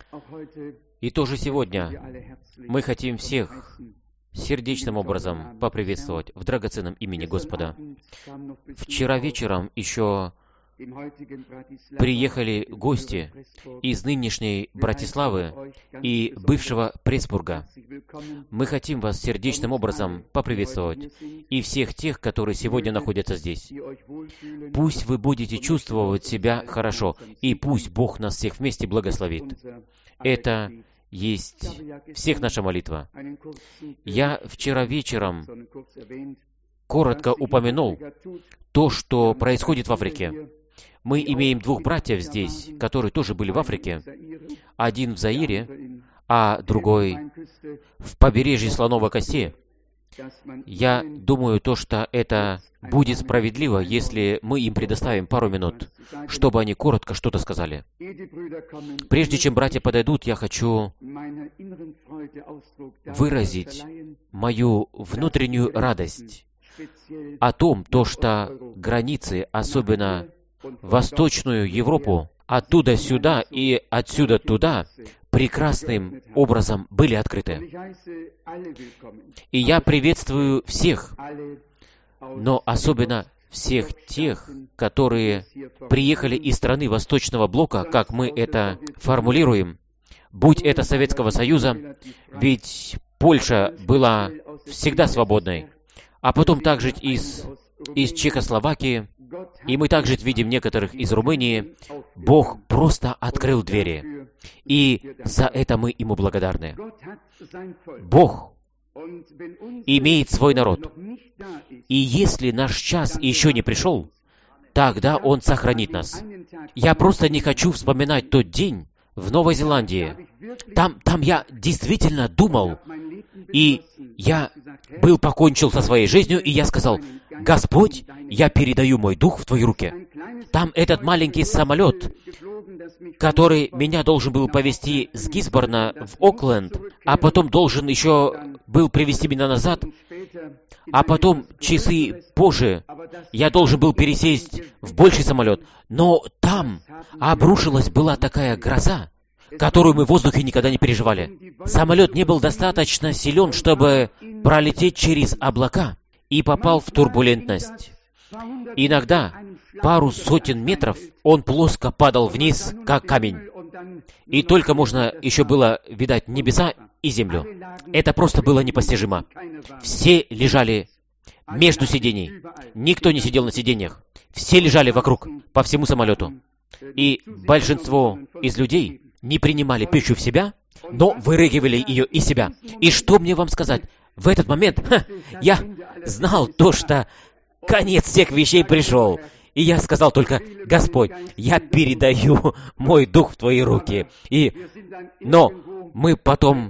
И тоже сегодня мы хотим всех сердечным образом поприветствовать в драгоценном имени Господа. Вчера вечером еще приехали гости из нынешней Братиславы и бывшего Пресбурга. Мы хотим вас сердечным образом поприветствовать и всех тех, которые сегодня находятся здесь. Пусть вы будете чувствовать себя хорошо, и пусть Бог нас всех вместе благословит. Это есть всех наша молитва. Я вчера вечером коротко упомянул то, что происходит в Африке. Мы имеем двух братьев здесь, которые тоже были в Африке. Один в Заире, а другой в побережье Слоновой Кости. Я думаю, что это будет справедливо, если мы им предоставим пару минут, чтобы они коротко что-то сказали. Прежде чем братья подойдут, я хочу выразить мою внутреннюю радость о том, что границы, особенно Восточную Европу, оттуда сюда и отсюда туда, прекрасным образом были открыты. И я приветствую всех, но особенно всех тех, которые приехали из страны Восточного Блока, как мы это формулируем, будь это Советского Союза, ведь Польша была всегда свободной, а потом также из Чехословакии, и мы также видим некоторых из Румынии. Бог просто открыл двери, и за это мы Ему благодарны. Бог имеет свой народ, и если наш час еще не пришел, тогда Он сохранит нас. Я просто не хочу вспоминать тот день в Новой Зеландии. Там я действительно думал, и я покончил со своей жизнью, и я сказал: «Господь, я передаю мой дух в Твои руки». Там этот маленький самолет, который меня должен был повезти с Гисборна в Окленд, а потом должен еще был привезти меня назад, а потом часы позже я должен был пересесть в больший самолет. Но там была такая гроза, которую мы в воздухе никогда не переживали. Самолет не был достаточно силен, чтобы пролететь через облака, и попал в турбулентность. Иногда пару сотен метров он плоско падал вниз, как камень. И только можно еще было видать небеса и землю. Это просто было непостижимо. Все лежали между сидений. Никто не сидел на сиденьях. Все лежали вокруг, по всему самолету. И большинство из людей не принимали пищу в себя, но вырыгивали ее из себя. И что мне вам сказать? В этот момент я знал что конец всех вещей пришел. И я сказал только: «Господь, я передаю мой дух в Твои руки». Но мы потом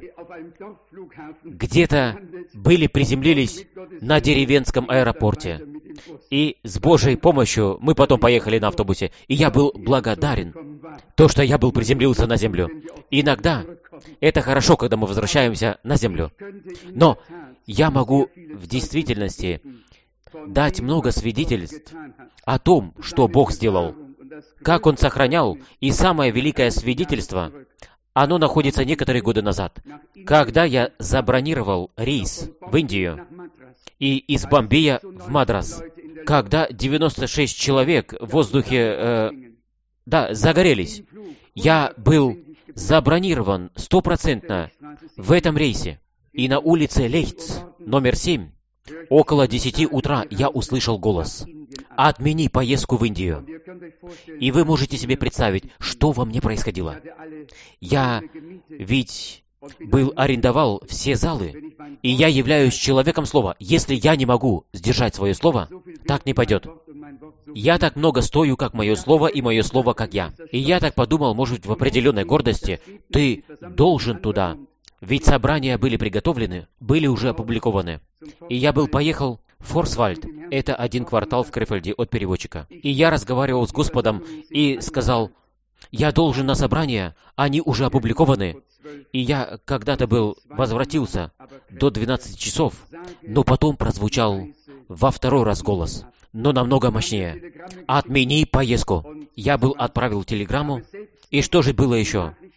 где-то приземлились на деревенском аэропорте. И с Божьей помощью мы потом поехали на автобусе. И я был благодарен, что я приземлился на землю. Иногда это хорошо, когда мы возвращаемся на землю. Но я могу в действительности дать много свидетельств о том, что Бог сделал, как Он сохранял, и самое великое свидетельство, оно находится некоторые годы назад, когда я забронировал рейс в Индию и из Бомбея в Мадрас, когда 96 человек в воздухе загорелись. Я был забронирован 100% в этом рейсе. И на улице Лейц, номер 7, около 10 утра я услышал голос: «Отмени поездку в Индию». И вы можете себе представить, что во мне происходило. Я ведь арендовал все залы, и я являюсь человеком слова. Если я не могу сдержать свое слово, так не пойдет. Я так много стою, как мое слово, и мое слово, как я. И я так подумал, может, в определенной гордости, ты должен туда. Ведь собрания были приготовлены, были уже опубликованы. И я поехал в Форсвальд, это 1 квартал в Крефельде от переводчика. И я разговаривал с Господом и сказал: я должен на собрание, они уже опубликованы. И я когда-то возвратился до 12 часов, но потом прозвучал во второй раз голос, но намного мощнее: «Отмени поездку». Я отправил телеграмму, и что же было еще?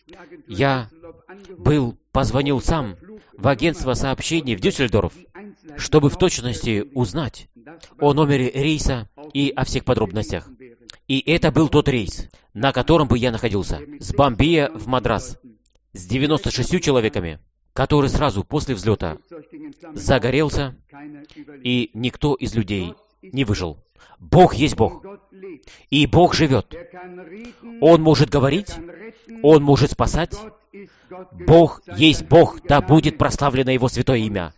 Я позвонил сам в агентство сообщений в Дюссельдорф, чтобы в точности узнать о номере рейса и о всех подробностях. И это был тот рейс, на котором бы я находился, с Бомбея в Мадрас, с 96 человеками, который сразу после взлета загорелся, и никто из людей не выжил. Бог есть Бог, и Бог живет. Он может говорить, Он может спасать. Бог есть Бог, да будет прославлено Его святое имя.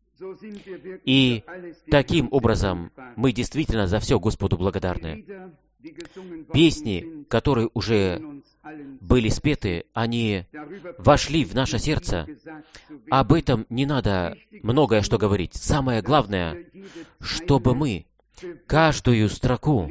И таким образом мы действительно за все Господу благодарны. Песни, которые уже были спеты, они вошли в наше сердце. Об этом не надо многое что говорить. Самое главное, чтобы мы каждую строку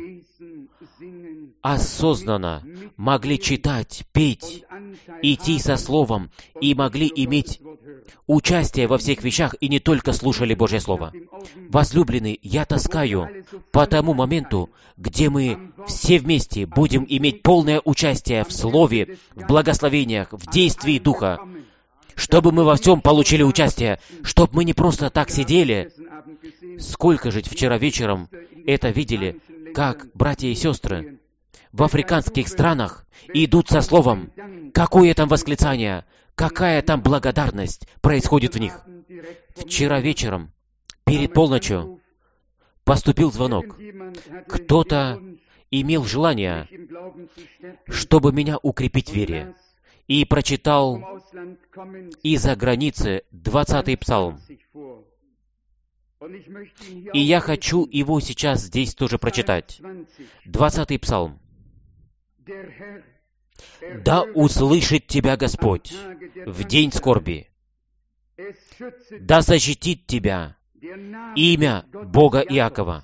осознанно могли читать, петь, идти со Словом и могли иметь участие во всех вещах и не только слушали Божье Слово. Возлюбленный, я тоскаю по тому моменту, где мы все вместе будем иметь полное участие в Слове, в благословениях, в действии Духа, чтобы мы во всем получили участие, чтобы мы не просто так сидели. Сколько же вчера вечером это видели, как братья и сестры в африканских странах идут со Словом. Какое там восклицание, какая там благодарность происходит в них. Вчера вечером, перед полночью, поступил звонок. Кто-то имел желание, чтобы меня укрепить в вере, и прочитал из-за границы 20-й псалм. И я хочу его сейчас здесь тоже прочитать. 20-й псалм. «Да услышит тебя Господь в день скорби, да защитит тебя имя Бога Иакова,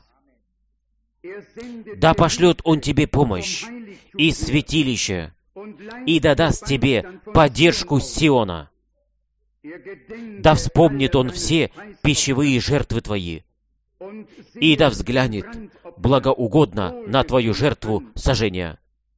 да пошлет Он тебе помощь из святилища и да даст тебе поддержку Сиона, да вспомнит Он все пищевые жертвы твои, и да взглянет благоугодно на твою жертву сожжения.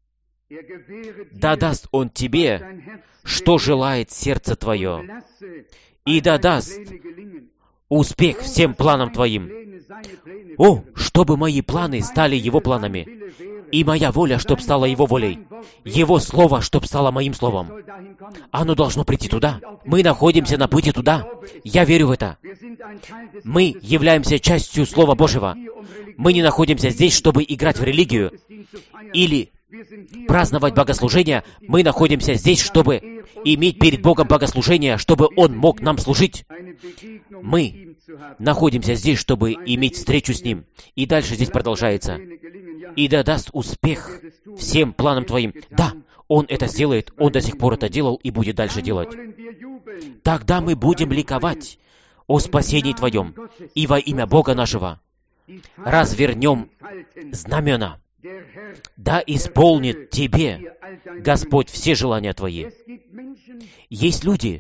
Да даст Он тебе, что желает сердце твое, и да даст успех всем планам твоим. О, чтобы мои планы стали Его планами, и моя воля, чтоб стала Его волей, Его слово, чтоб стало моим словом. Оно должно прийти туда. Мы находимся на пути туда. Я верю в это. Мы являемся частью Слова Божьего. Мы не находимся здесь, чтобы играть в религию или праздновать богослужение. Мы находимся здесь, чтобы иметь перед Богом богослужение, чтобы Он мог нам служить. Мы находимся здесь, чтобы иметь встречу с Ним. И дальше здесь продолжается. «И да даст успех всем планам твоим». Да, Он это сделает, Он до сих пор это делал и будет дальше делать. Тогда мы будем ликовать о спасении Твоем, и во имя Бога нашего развернем знамена. Да исполнит Тебе, Господь, все желания Твои. Есть люди,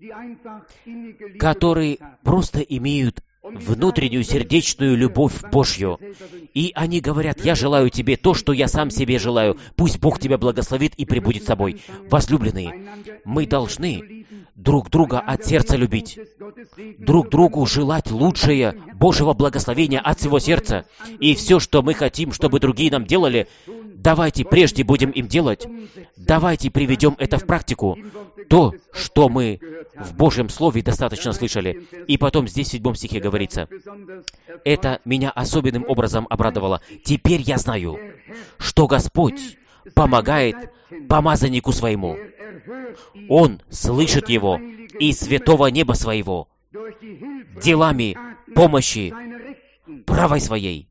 которые просто имеют внутреннюю сердечную любовь Божью. И они говорят: «Я желаю тебе то, что я сам себе желаю. Пусть Бог тебя благословит и пребудет с собой». Возлюбленные, мы должны друг друга от сердца любить, друг другу желать лучшее Божьего благословения от всего сердца. И все, что мы хотим, чтобы другие нам делали, давайте прежде будем им делать. Давайте приведем это в практику. То, что мы в Божьем Слове достаточно слышали. И потом здесь в 7 стихе говорится: «Это меня особенным образом обрадовало. Теперь я знаю, что Господь помогает помазаннику своему. Он слышит его из святого неба своего делами помощи правой своей».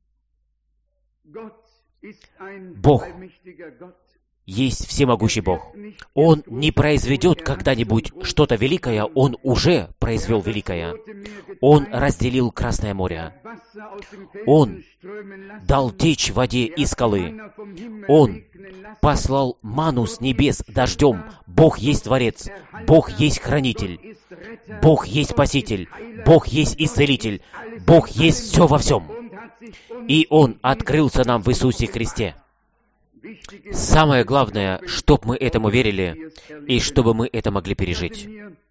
Бог есть всемогущий Бог. Он не произведет когда-нибудь что-то великое, Он уже произвел великое. Он разделил Красное море. Он дал течь в воде из скалы. Он послал ману с небес дождем. Бог есть Творец. Бог есть Хранитель. Бог есть Спаситель. Бог есть Исцелитель. Бог есть все во всем. И Он открылся нам в Иисусе Христе. Самое главное, чтобы мы этому верили, и чтобы мы это могли пережить.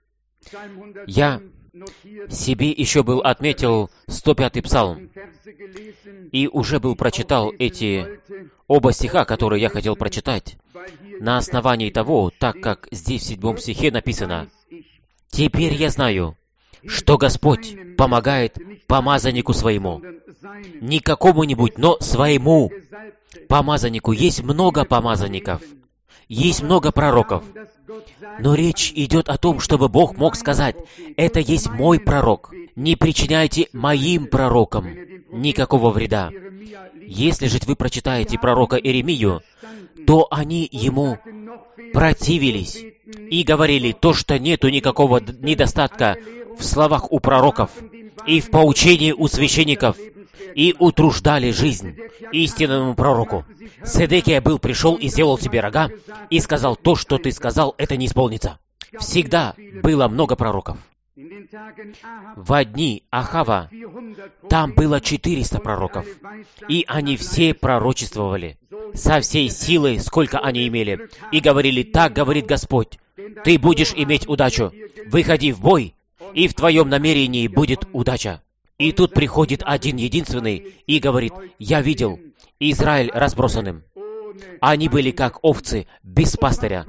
Я себе еще был отметил 105-й псалм, и уже был прочитал эти оба стиха, которые я хотел прочитать, на основании того, так как здесь в 7 стихе написано: «Теперь я знаю, что Господь помогает помазаннику своему». Не какому-нибудь, но своему помазаннику. Есть много помазанников, есть много пророков. Но речь идет о том, чтобы Бог мог сказать: «Это есть мой пророк. Не причиняйте моим пророкам никакого вреда». Если же вы прочитаете пророка Иеремию, то они ему противились и говорили то, что нету никакого недостатка в словах у пророков и в поучении у священников, и утруждали жизнь истинному пророку. Седекия пришел и сделал себе рога, и сказал: «То, что ты сказал, это не исполнится». Всегда было много пророков. В дни Ахава там было 400 пророков, и они все пророчествовали со всей силой, сколько они имели, и говорили: «Так говорит Господь, ты будешь иметь удачу, выходи в бой, и в твоем намерении будет удача». И тут приходит один единственный и говорит: «Я видел Израиль разбросанным. Они были как овцы без пастыря».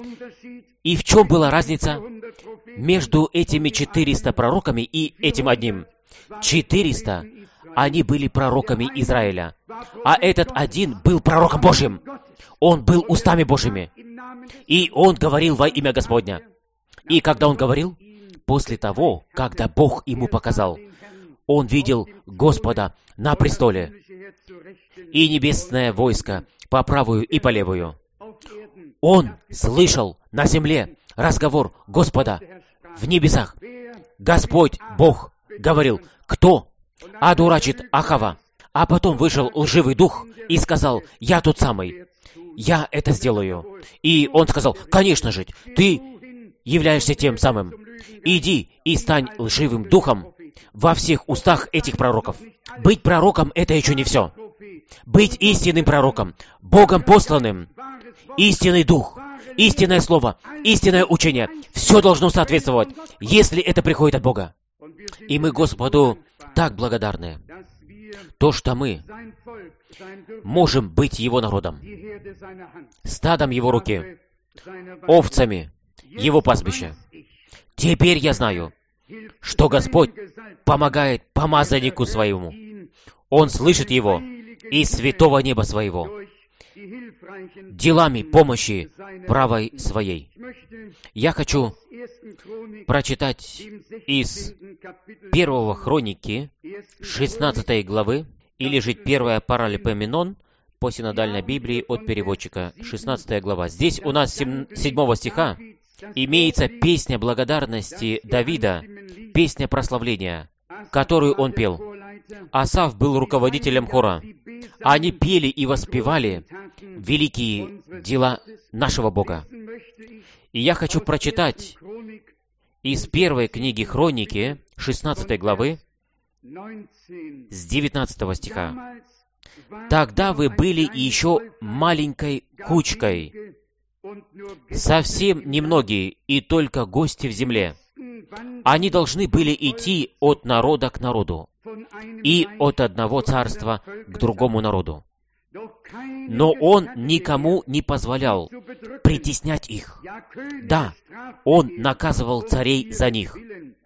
И в чем была разница между этими 400 пророками и этим одним? 400, они были пророками Израиля, а этот один был пророком Божьим. Он был устами Божьими, и он говорил во имя Господня. И когда он говорил, после того, когда Бог ему показал, он видел Господа на престоле и небесное войско по правую и по левую. Он слышал на земле разговор Господа в небесах. Господь, Бог, говорил: «Кто одурачит Ахава?» А потом вышел лживый дух и сказал: «Я тот самый, я это сделаю». И он сказал: «Конечно же, ты являешься тем самым. Иди и стань лживым духом во всех устах этих пророков». Быть пророком — это еще не все. Быть истинным пророком, Богом посланным, истинный дух, истинное слово, истинное учение — все должно соответствовать, если это приходит от Бога. И мы Господу так благодарны, то, что мы можем быть Его народом, стадом Его руки, овцами Его пастбища. Теперь я знаю, что Господь помогает помазаннику своему. Он слышит его из святого неба своего, делами помощи правой своей. Я хочу прочитать из 1 Хроники, 16 главы, или же 1 Паралипоменон по синодальной Библии от переводчика, 16 глава. Здесь у нас 7 стиха имеется песня благодарности Давида, песня прославления, которую он пел. Асаф был руководителем хора. Они пели и воспевали великие дела нашего Бога. И я хочу прочитать из 1 книги Хроники, 16 главы, с 19 стиха. «Тогда вы были еще маленькой кучкой, совсем немногие, и только гости в земле. Они должны были идти от народа к народу, и от одного царства к другому народу. Но он никому не позволял притеснять их. Да, он наказывал царей за них.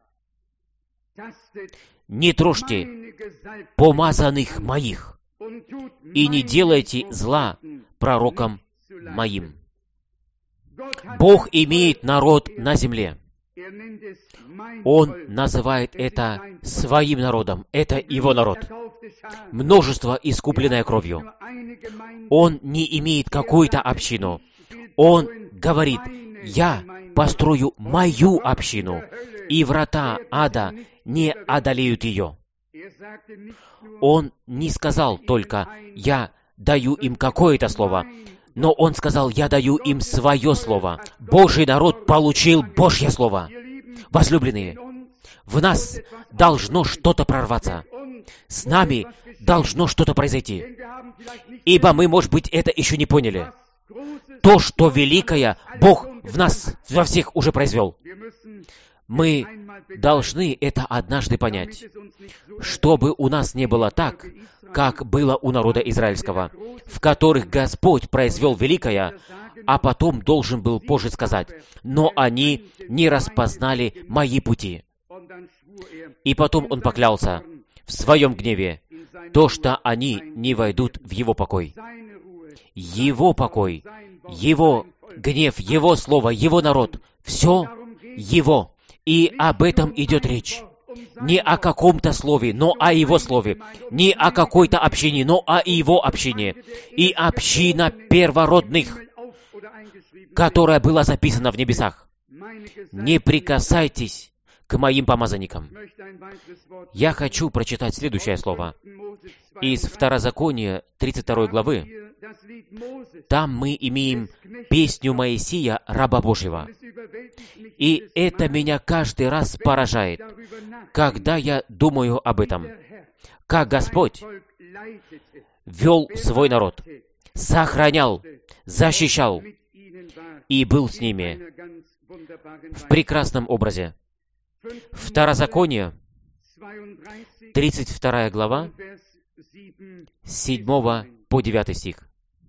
Не трожьте помазанных моих, и не делайте зла пророкам моим». Бог имеет народ на земле. Он называет это своим народом. Это его народ. Множество, искупленное кровью. Он не имеет какую-то общину. Он говорит: «Я построю мою общину, и врата ада не одолеют ее». Он не сказал только: «Я даю им какое-то слово», но он сказал: «Я даю им свое слово». Божий народ получил Божье слово. Возлюбленные, в нас должно что-то прорваться. с нами должно что-то произойти. Ибо мы, может быть, это еще не поняли. То, что великое Бог в нас, во всех уже произвел. Мы должны это однажды понять, чтобы у нас не было так, как было у народа израильского, в которых Господь произвел великое, а потом должен был позже сказать: «Но они не распознали мои пути». И потом он поклялся в своем гневе, то, что они не войдут в его покой. Его покой, его гнев, его слово, его народ, все его. И об этом идет речь. Не о каком-то слове, но о его слове. Не о какой-то общине, но о его общине. И община первородных, которая была записана в небесах. Не прикасайтесь к моим помазанникам. Я хочу прочитать следующее слово. Из Второзакония 32 главы. Там мы имеем песню Моисея, раба Божьего. И это меня каждый раз поражает, когда я думаю об этом. Как Господь вел свой народ, сохранял, защищал и был с ними в прекрасном образе. Второзаконие, 32 глава, 7 по 9 стих.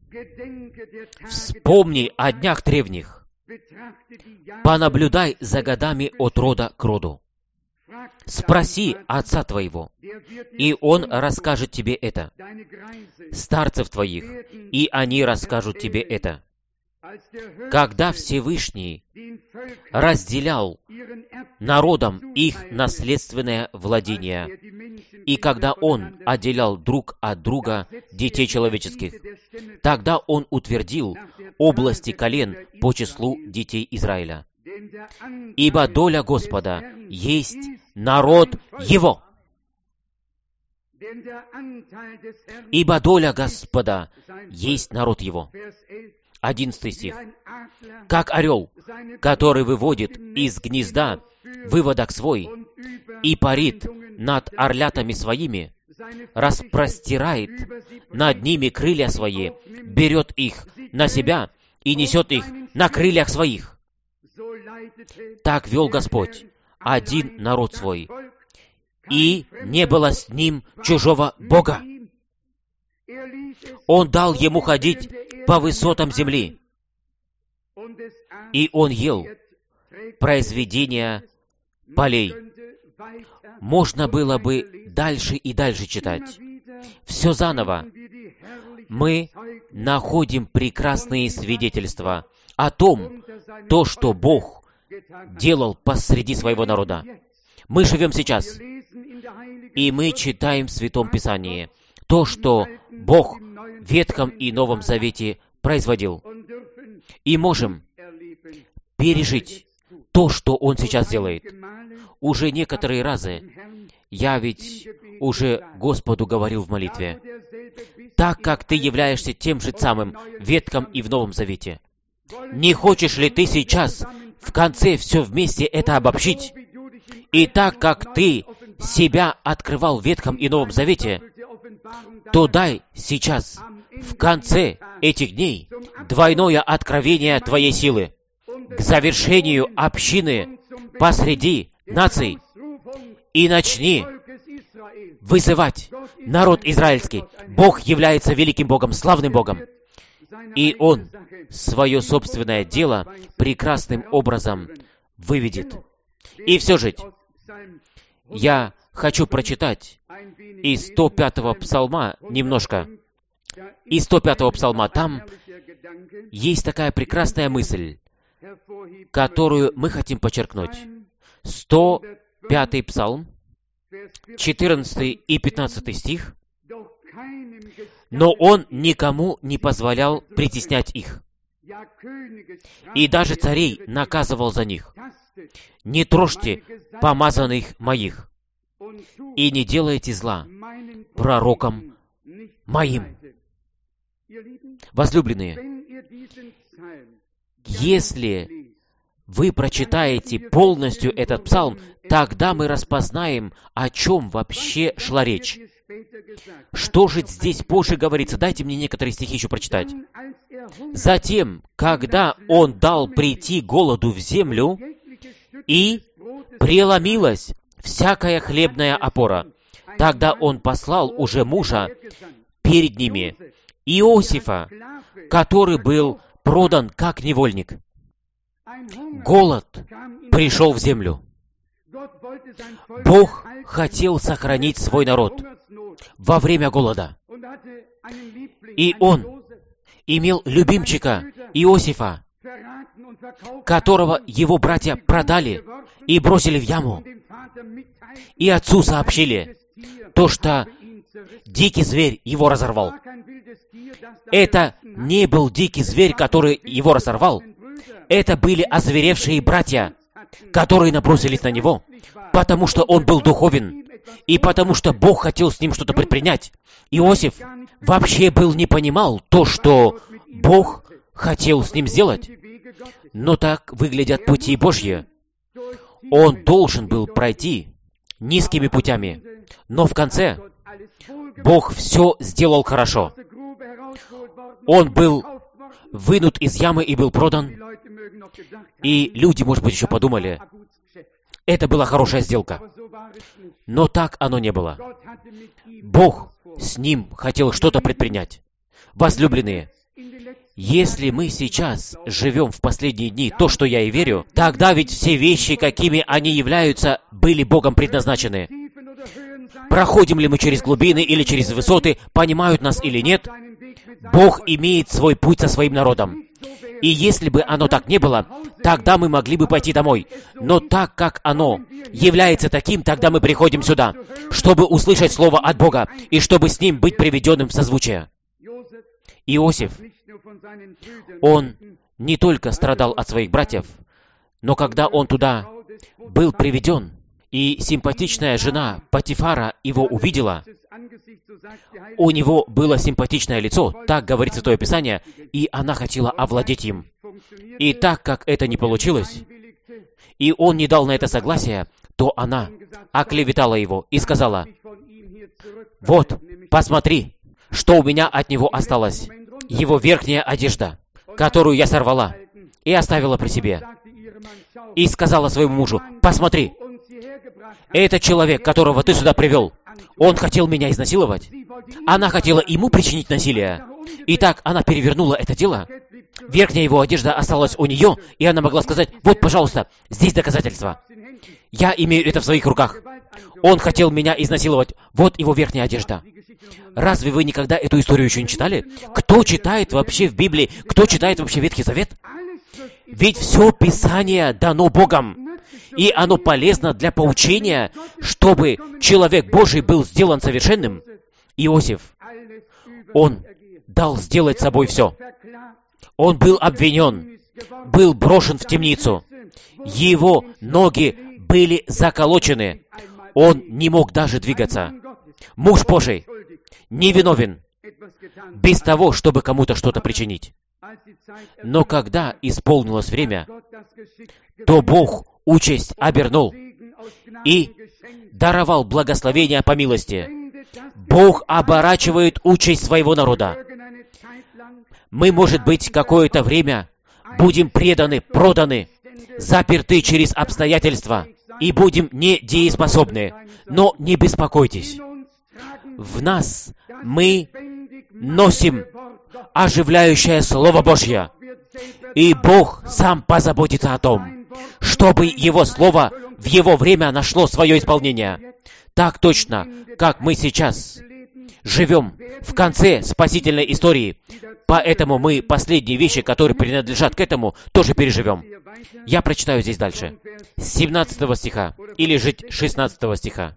«Вспомни о днях древних, понаблюдай за годами от рода к роду. Спроси отца твоего, и он расскажет тебе это, старцев твоих, и они расскажут тебе это. Когда Всевышний разделял народам их наследственное владение, и когда Он отделял друг от друга детей человеческих, тогда Он утвердил области колен по числу детей Израиля. Ибо доля Господа есть народ Его». Ибо доля Господа есть народ Его. 11 стих. «Как орел, который выводит из гнезда выводок свой и парит над орлятами своими, распростирает над ними крылья свои, берет их на себя и несет их на крыльях своих. Так вел Господь один народ свой, и не было с ним чужого Бога. Он дал ему ходить по высотам земли, и он ел произведения полей». Можно было бы дальше и дальше читать. Все заново. Мы находим прекрасные свидетельства о том, то, что Бог делал посреди своего народа. Мы живем сейчас, и мы читаем в Святом Писании то, что Бог в Ветхом и Новом Завете производил. И можем пережить то, что Он сейчас делает. Уже некоторые разы я ведь уже Господу говорил в молитве: так как Ты являешься тем же самым в Ветхом и в Новом Завете, не хочешь ли Ты сейчас в конце все вместе это обобщить? И так как Ты себя открывал в Ветхом и Новом Завете, то дай сейчас, в конце этих дней, двойное откровение Твоей силы к завершению общины посреди наций, и начни вызывать народ израильский. Бог является великим Богом, славным Богом, и Он свое собственное дело прекрасным образом выведет. И все же, я хочу прочитать из 105-го псалма немножко. Из 105-го псалма там есть такая прекрасная мысль, которую мы хотим подчеркнуть. 105-й псалм, 14 и 15 стих. «Но он никому не позволял притеснять их, и даже царей наказывал за них. Не трожьте помазанных моих, и не делайте зла пророкам моим». Возлюбленные, если вы прочитаете полностью этот псалм, тогда мы распознаем, о чем вообще шла речь. Что же здесь позже говорится? Дайте мне некоторые стихи еще прочитать. «Затем, когда он дал прийти голоду в землю, и преломилась всякая хлебная опора, тогда он послал уже мужа перед ними, Иосифа, который был продан как невольник». Голод пришел в землю. Бог хотел сохранить свой народ во время голода. И Он имел любимчика Иосифа, которого его братья продали и бросили в яму. И отцу сообщили то, что дикий зверь его разорвал. Это не был дикий зверь, который его разорвал. Это были озверевшие братья, которые набросились на него, потому что он был духовен, и потому что Бог хотел с ним что-то предпринять. Иосиф вообще не понимал то, что Бог хотел с ним сделать. Но так выглядят пути Божьи. Он должен был пройти низкими путями, но в конце Бог все сделал хорошо. Он был вынут из ямы и был продан. И люди, может быть, еще подумали, это была хорошая сделка. Но так оно не было. Бог с ним хотел что-то предпринять. Возлюбленные, если мы сейчас живем в последние дни, то, что я и верю, тогда ведь все вещи, какими они являются, были Богом предназначены. Проходим ли мы через глубины или через высоты, понимают нас или нет, Бог имеет свой путь со своим народом. И если бы оно так не было, тогда мы могли бы пойти домой. Но так как оно является таким, тогда мы приходим сюда, чтобы услышать Слово от Бога и чтобы с Ним быть приведенным в созвучие. Иосиф, он не только страдал от своих братьев, но когда он туда был приведен, и симпатичная жена Потифара его увидела, у него было симпатичное лицо, так говорит Святое Писание, и она хотела овладеть им. И так как это не получилось, и он не дал на это согласия, то она оклеветала его и сказала: «Вот, посмотри, что у меня от него осталось. Его верхняя одежда, которую я сорвала и оставила при себе». И сказала своему мужу: «Посмотри, этот человек, которого ты сюда привел, он хотел меня изнасиловать. Она хотела ему причинить насилие. Итак, она перевернула это дело. Верхняя его одежда осталась у нее, и она могла сказать: вот, пожалуйста, здесь доказательства. Я имею это в своих руках. Он хотел меня изнасиловать. Вот его верхняя одежда». Разве вы никогда эту историю еще не читали? Кто читает вообще в Библии? Кто читает вообще Ветхий Завет? Ведь все Писание дано Богом. И оно полезно для поучения, чтобы человек Божий был сделан совершенным. Иосиф, он дал сделать собой все. Он был обвинен, был брошен в темницу. Его ноги были заколочены. Он не мог даже двигаться. Муж Божий невиновен, без того, чтобы кому-то что-то причинить. Но когда исполнилось время, то Бог участь обернул и даровал благословение по милости. Бог оборачивает участь своего народа. Мы, может быть, какое-то время будем преданы, проданы, заперты через обстоятельства и будем недееспособны. Но не беспокойтесь. В нас мы носим оживляющее Слово Божье. И Бог сам позаботится о том, чтобы Его Слово в Его время нашло свое исполнение. Так точно, как мы сейчас живем в конце спасительной истории. Поэтому мы последние вещи, которые принадлежат к этому, тоже переживем. Я прочитаю здесь дальше. С 17 стиха, или же 16 стиха.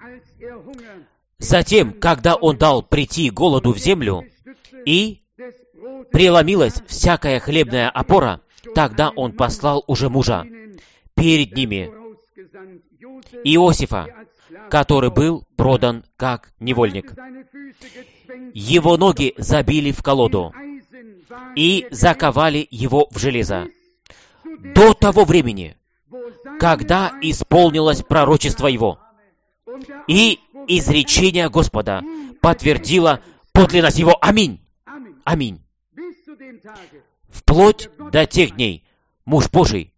«Затем, когда он дал прийти голоду в землю, и преломилась всякая хлебная опора, тогда он послал уже мужа перед ними, Иосифа, который был продан как невольник. Его ноги забили в колоду и заковали его в железо, до того времени, когда исполнилось пророчество его. И изречение Господа подтвердило подлинность его. Аминь. Аминь. Вплоть до тех дней муж Божий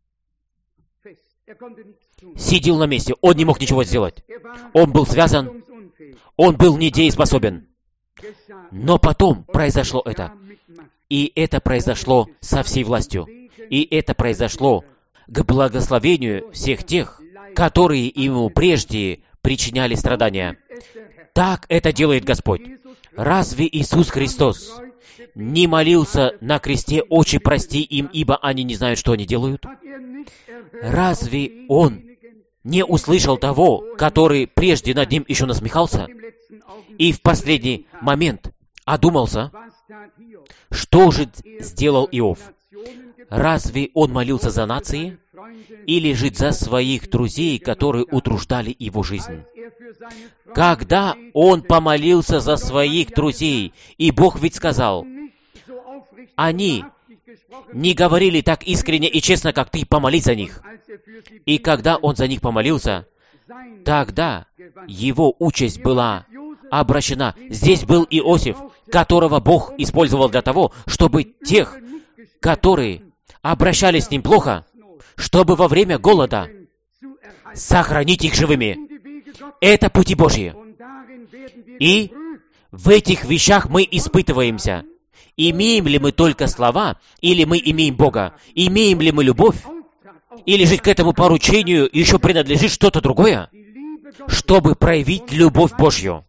сидел на месте. Он не мог ничего сделать. Он был связан. Он был недееспособен. Но потом произошло это. И это произошло со всей властью. И это произошло к благословению всех тех, которые ему прежде причиняли страдания. Так это делает Господь. Разве Иисус Христос не молился на кресте: «Отче, прости им, ибо они не знают, что они делают»? Разве Он не услышал того, который прежде над ним еще насмехался, и в последний момент одумался? Что же сделал Иов? Разве он молился за нации или же за своих друзей, которые утруждали его жизнь? Когда он помолился за своих друзей, и Бог ведь сказал, они не говорили так искренне и честно, как ты, помолись за них. И когда он за них помолился, тогда его участь была обращена. Здесь был Иосиф, которого Бог использовал для того, чтобы тех, которые обращались с ним плохо, чтобы во время голода сохранить их живыми. Это пути Божьи. И в этих вещах мы испытываемся. Имеем ли мы только слова, или мы имеем Бога? Имеем ли мы любовь? Или же к этому поручению еще принадлежит что-то другое, чтобы проявить любовь Божью?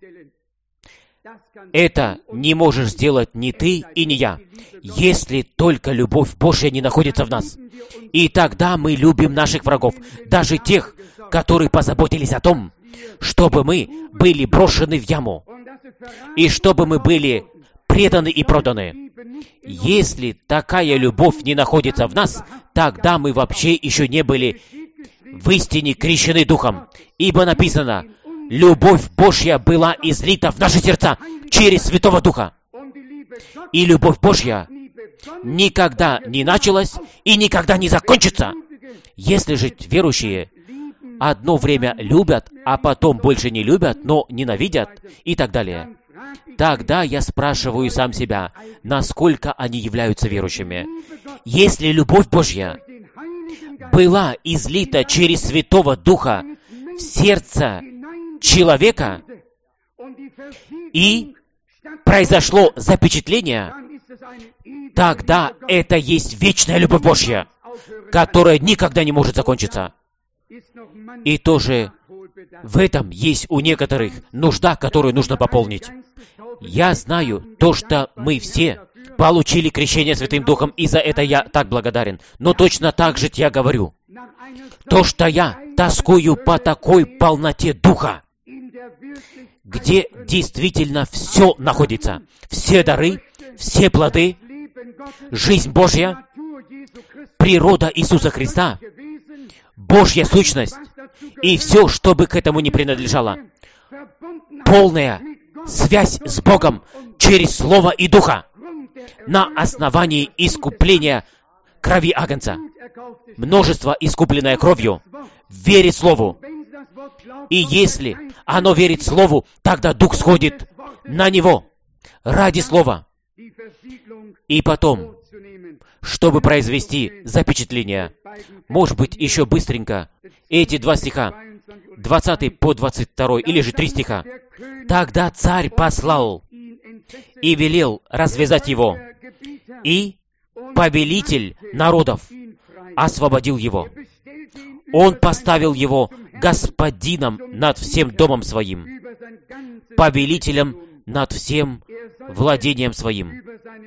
Это не можешь сделать ни ты и ни я, если только любовь Божья не находится в нас. И тогда мы любим наших врагов, даже тех, которые позаботились о том, чтобы мы были брошены в яму, и чтобы мы были преданы и проданы. Если такая любовь не находится в нас, тогда мы вообще еще не были в истине крещены Духом. Ибо написано: любовь Божья была излита в наши сердца через Святого Духа. И любовь Божья никогда не началась и никогда не закончится. Если же верующие одно время любят, а потом больше не любят, но ненавидят и так далее, тогда я спрашиваю сам себя, насколько они являются верующими. Если любовь Божья была излита через Святого Духа в сердце человека, и произошло запечатление, тогда это есть вечная любовь Божья, которая никогда не может закончиться. И тоже в этом есть у некоторых нужда, которую нужно пополнить. Я знаю то, что мы все получили крещение Святым Духом, и за это я так благодарен. Но точно так же я говорю, то, что я тоскую по такой полноте Духа, где действительно все находится. Все дары, все плоды, жизнь Божья, природа Иисуса Христа, Божья сущность, и все, что бы к этому не принадлежало. Полная связь с Богом через Слово и Духа на основании искупления крови Агнца. Множество, искупленное кровью, верит Слову. И если оно верит Слову, тогда Дух сходит на него ради Слова. И потом, чтобы произвести запечатление, может быть, еще быстренько, эти 2 стиха, 20 по 22, или же 3 стиха. Тогда царь послал и велел развязать его, и повелитель народов освободил его. Он поставил его господином над всем домом своим, повелителем над всем владением своим.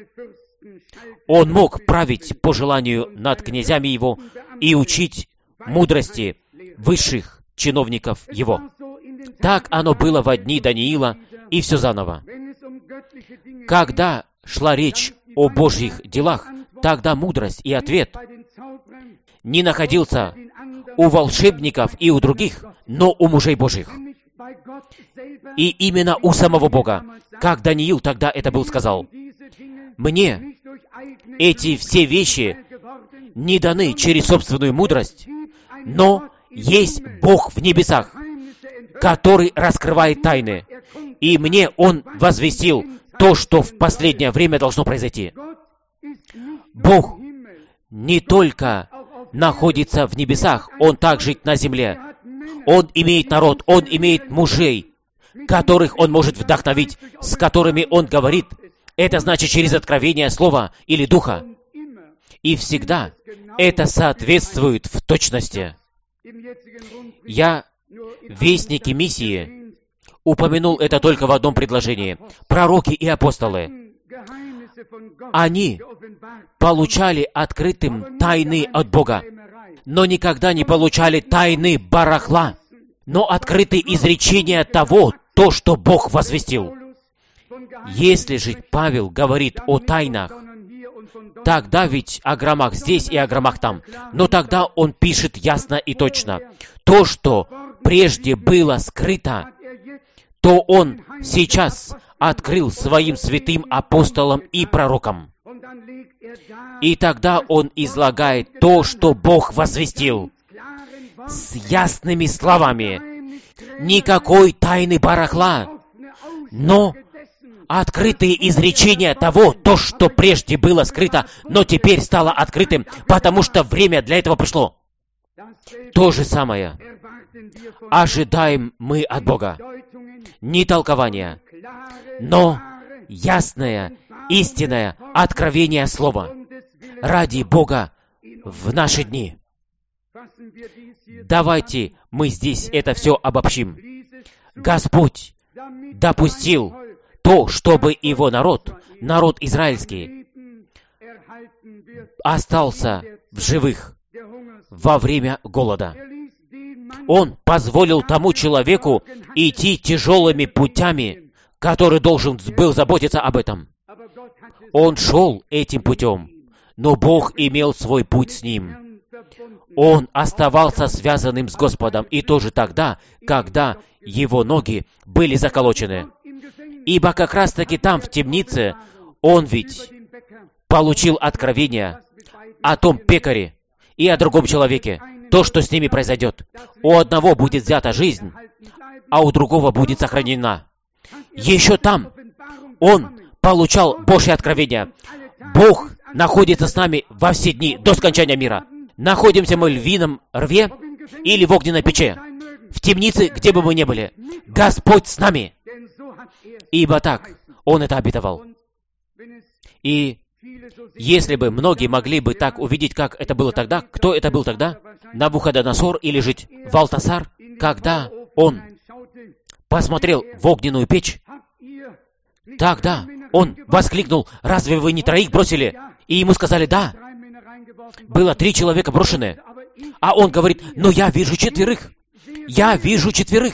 Он мог править по желанию над князями его и учить мудрости высших чиновников его. Так оно было во дни Даниила, и все заново. Когда шла речь о Божьих делах, тогда мудрость и ответ не находился у волшебников и у других, но у мужей Божьих. И именно у самого Бога. Как Даниил тогда это был сказал: «Мне эти все вещи не даны через собственную мудрость, но есть Бог в небесах, который раскрывает тайны. И мне Он возвестил то, что в последнее время должно произойти. Бог не только находится в небесах, Он также на земле. Он имеет народ, Он имеет мужей, которых Он может вдохновить, с которыми Он говорит. Это значит через откровение Слова или Духа. И всегда это соответствует в точности. Я, вестники миссии, упомянул это только в одном предложении. Пророки и апостолы. Они получали открытым тайны от Бога, но никогда не получали тайны барахла, но открытые изречения того, то, что Бог возвестил. Если же Павел говорит о тайнах, тогда ведь о громах здесь и о громах там, но тогда он пишет ясно и точно. То, что прежде было скрыто, то он сейчас открыл своим святым апостолам и пророкам. И тогда он излагает то, что Бог возвестил, с ясными словами. Никакой тайны барахла, но открытые изречения того, то, что прежде было скрыто, но теперь стало открытым, потому что время для этого пришло. То же самое ожидаем мы от Бога. Не толкование, но ясное, истинное откровение Слова ради Бога в наши дни. Давайте мы здесь это все обобщим. Господь допустил то, чтобы Его народ израильский, остался в живых во время голода. Он позволил тому человеку идти тяжелыми путями, который должен был заботиться об этом. Он шел этим путем, но Бог имел свой путь с ним. Он оставался связанным с Господом, и тоже тогда, когда его ноги были заколочены. Ибо как раз-таки там, в темнице, он ведь получил откровение о том пекаре и о другом человеке, то, что с ними произойдет. У одного будет взята жизнь, а у другого будет сохранена. Еще там он получал Божье откровение. Бог находится с нами во все дни до скончания мира. Находимся мы в львином рве или в огненной печи, в темнице, где бы мы ни были. Господь с нами. Ибо так Он это обетовал. И если бы многие могли бы так увидеть, как это было тогда, кто это был тогда? Навуходоносор или же Валтасар, когда он посмотрел в огненную печь, тогда он воскликнул: «Разве вы не троих бросили?» И ему сказали: «Да». Было 3 человека брошены. А он говорит: «Но я вижу 4. Я вижу 4.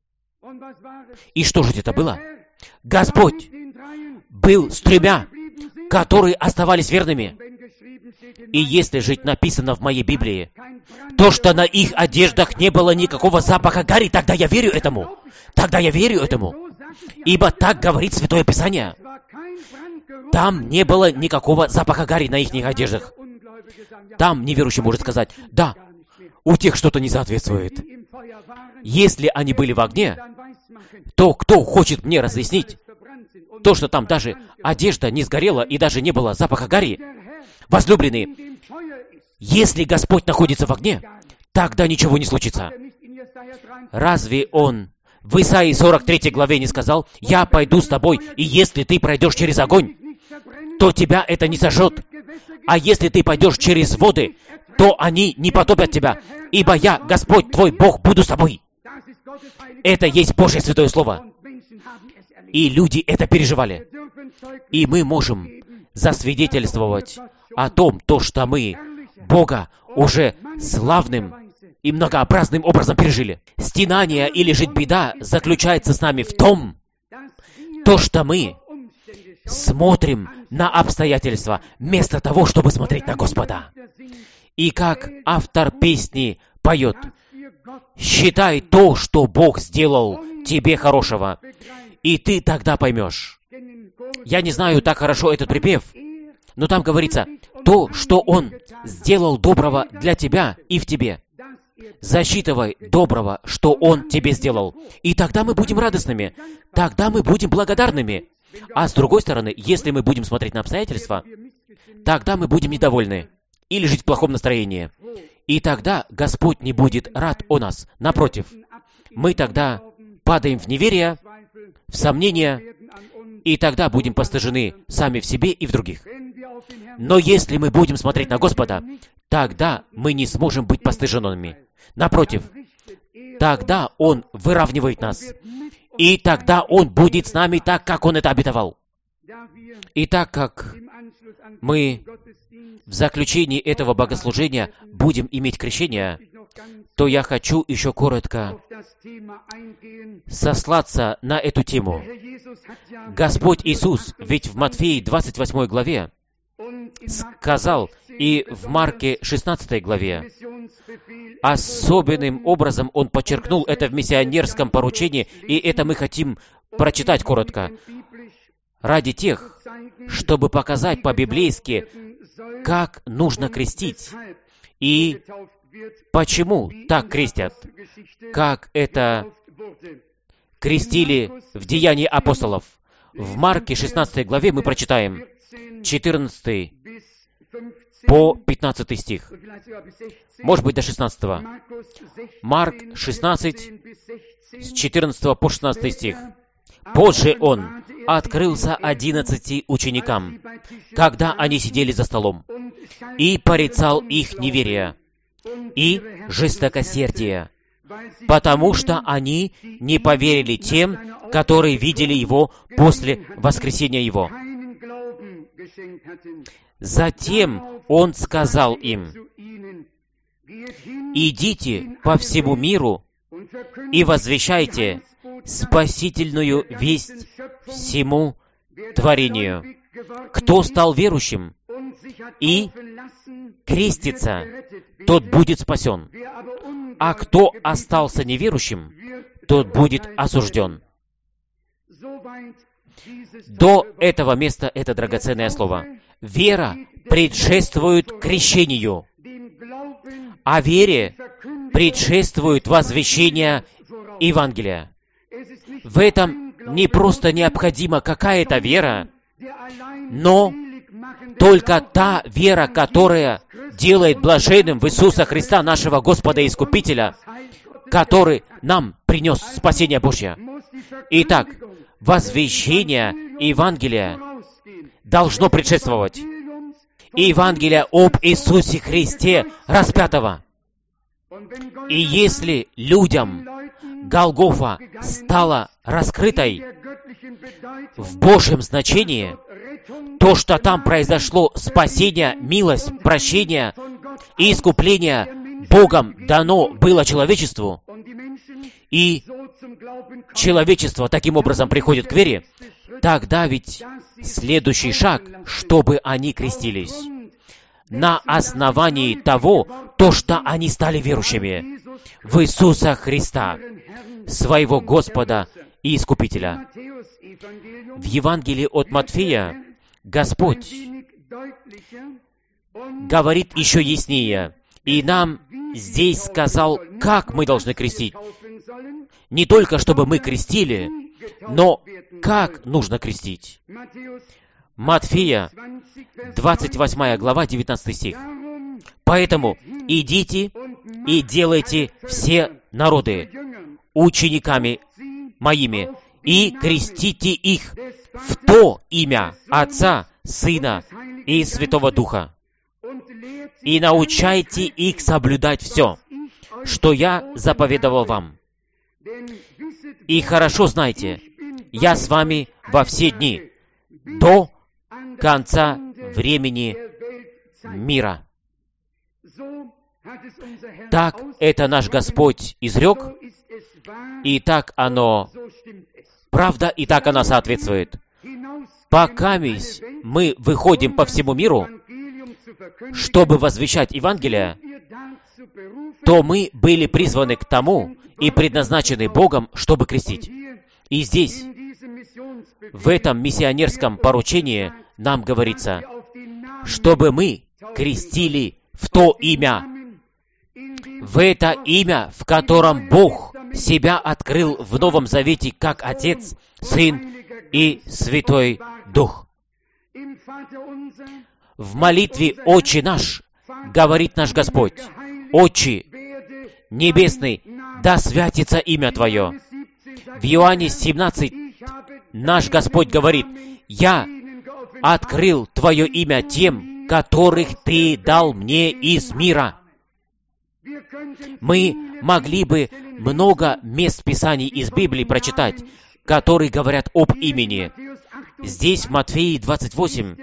И что же это было? Господь был с 3, которые оставались верными. И если же написано в моей Библии, то, что на их одеждах не было никакого запаха гари, тогда я верю этому. Тогда я верю этому. Ибо так говорит Святое Писание. Там не было никакого запаха гари на их одеждах. Там неверующий может сказать: «Да, у тех что-то не соответствует». Если они были в огне, то кто хочет мне разъяснить то, что там даже одежда не сгорела и даже не было запаха гари? Возлюбленные, если Господь находится в огне, тогда ничего не случится. Разве Он в Исаии 43 главе не сказал: «Я пойду с тобой, и если ты пройдешь через огонь, то тебя это не сожжет. А если ты пойдешь через воды, то они не потопят тебя, ибо я, Господь твой Бог, буду с тобой». Это есть Божье Святое Слово. И люди это переживали. И мы можем засвидетельствовать о том, то, что мы Бога уже славным и многообразным образом пережили. Стенание или же беда заключается с нами в том, то, что мы смотрим на обстоятельства, вместо того, чтобы смотреть на Господа. И как автор песни поет: «Считай то, что Бог сделал тебе хорошего, и ты тогда поймешь». Я не знаю так хорошо этот припев, Но там говорится, то, что Он сделал доброго для тебя и в тебе, засчитывай доброго, что Он тебе сделал. И тогда мы будем радостными, тогда мы будем благодарными. А с другой стороны, если мы будем смотреть на обстоятельства, тогда мы будем недовольны или жить в плохом настроении. И тогда Господь не будет рад о нас. Напротив, мы тогда падаем в неверие, в сомнения, и тогда будем постыжены сами в себе и в других. Но если мы будем смотреть на Господа, тогда мы не сможем быть постыженными. Напротив, тогда Он выравнивает нас. И тогда Он будет с нами так, как Он это обетовал. И так как мы в заключении этого богослужения будем иметь крещение, то я хочу еще коротко сослаться на эту тему. Господь Иисус ведь в Матфеи 28 главе сказал, и в Марке 16 главе, особенным образом Он подчеркнул это в миссионерском поручении, и это мы хотим прочитать коротко, ради тех, чтобы показать по-библейски, как нужно крестить, и почему так крестят, как это крестили в Деянии апостолов. В Марке 16 главе мы прочитаем 14 по 15 стих. Может быть, до 16. Марк 16, с 14 по 16 стих. «Позже Он открылся 11 ученикам, когда они сидели за столом, и порицал их неверие и жестокосердие, потому что они не поверили тем, которые видели Его после воскресения Его. Затем Он сказал им: идите по всему миру и возвещайте спасительную весть всему творению. Кто стал верующим и крестится, тот будет спасен, а кто остался неверующим, тот будет осужден». До этого места это драгоценное слово. Вера предшествует крещению, а вере предшествует возвещение Евангелия. В этом не просто необходима какая-то вера, но только та вера, которая делает блаженным в Иисуса Христа, нашего Господа и Искупителя, который нам принес спасение Божье. Итак, возвещение Евангелия должно предшествовать. Евангелие об Иисусе Христе распятого. И если людям Голгофа стала раскрытой в Божьем значении, то, что там произошло спасение, милость, прощение и искупление Богом дано было человечеству, и человечество таким образом приходит к вере, тогда ведь следующий шаг, чтобы они крестились на основании того, то, что они стали верующими в Иисуса Христа, своего Господа и Искупителя. В Евангелии от Матфея Господь говорит еще яснее, и нам здесь сказал, как мы должны крестить. Не только, чтобы мы крестили, но как нужно крестить. Матфея, 28 глава, 19 стих. «Поэтому идите и делайте все народы учениками моими, и крестите их в то имя Отца, Сына и Святого Духа, и научайте их соблюдать все, что я заповедовал вам. И хорошо знайте, я с вами во все дни, до конца времени мира». Так это наш Господь изрек, и так оно правда, и так она соответствует. Пока мы выходим по всему миру, чтобы возвещать Евангелие, то мы были призваны к тому и предназначены Богом, чтобы крестить. И здесь, в этом миссионерском поручении, нам говорится, чтобы мы крестили в то имя, в это имя, в котором Бог себя открыл в Новом Завете как Отец, Сын и Святой Дух. В молитве «Отче наш» говорит наш Господь: «Отче Небесный, да святится имя Твое». В Иоанне 17 наш Господь говорит: «Я открыл Твое имя тем, которых Ты дал мне из мира». Мы могли бы много мест Писаний из Библии прочитать, которые говорят об имени. Здесь, в Матфея 28,